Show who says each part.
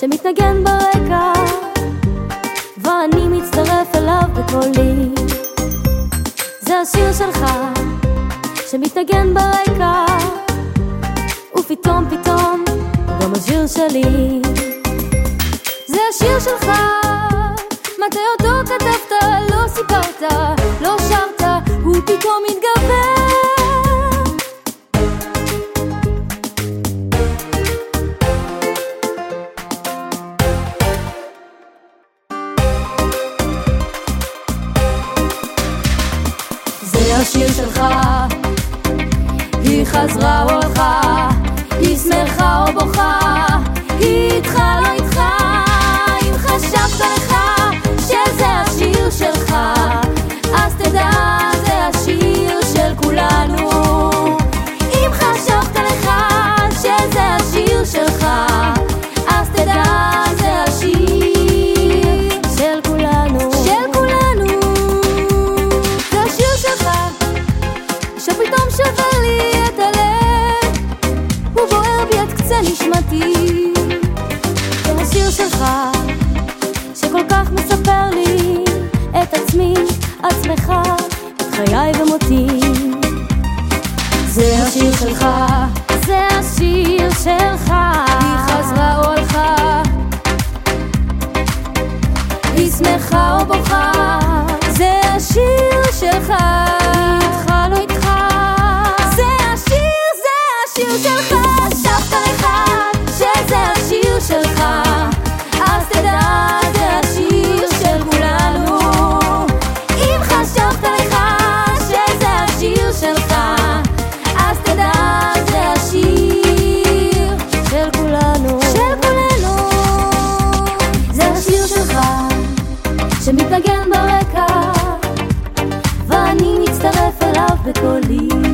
Speaker 1: שמתנגן ברקע ואני מצטרף אליו בקולי. זה השיר שלך שמתנגן ברקע ופתאום פתאום הוא גם השיר שלי. זה השיר שלך, מתי אותו כתבת, לא סיפרת, לא שרת, הוא פתאום מתגבר. זה השיר שלך, היא חזרה או הלכה, היא שמחה או בוכה, היא איתך לא איתך. אם חשבת לך שזה השיר שלך, אז תדע זה השיר של כולנו. אם חשבת לך שזה השיר שלך, אז תדע זה השיר של כולנו, של כולנו. זה השיר שלך שפתאום שווה לי את הלב, הוא בוער בי עד קצה נשמתי. זה השיר שלך שכל כך מספר לי את עצמי, עצמך, את חיי ומותי. זה השיר שלך, זה השיר שלך, היא חזרה או הלכה, היא שמחה או בוכה. זה השיר שלך, איתך לא איתך. זה השיר שלך. חשבת לך שזה השיר שלך, אז תדע זה השיר של כולנו. אם חשבת לך שזה השיר שלך, אז תדע זה השיר של כולנו, של כולנו. זה השיר שלך שמתנגן ברקע ואני מצטרף אליו בקולי.